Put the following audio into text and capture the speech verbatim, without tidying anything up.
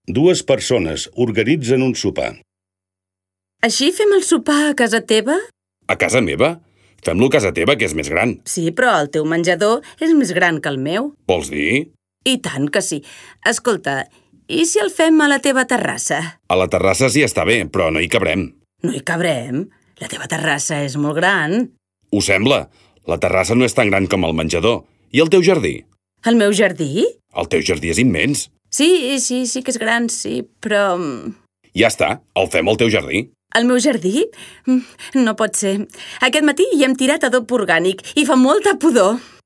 Dues persones organitzen un sopar. Així fem el sopar a casa teva? A casa meva? Fem-lo a casa teva, que és més gran. Sí, però el teu menjador és més gran que el meu. Vols dir? I tant que sí. Escolta, i si el fem a la teva terrassa? A la terrassa sí està bé, però no hi cabrem. No hi cabrem? La teva terrassa és molt gran. Ho sembla. La terrassa no és tan gran com el menjador. I el teu jardí? El meu jardí? El teu jardí és immens. Sí, sí, sí que és gran, sí, però... Ja està, el fem al teu jardí. El meu jardí? No pot ser. Aquest matí hi hem tirat adob orgànic i fa molta pudor.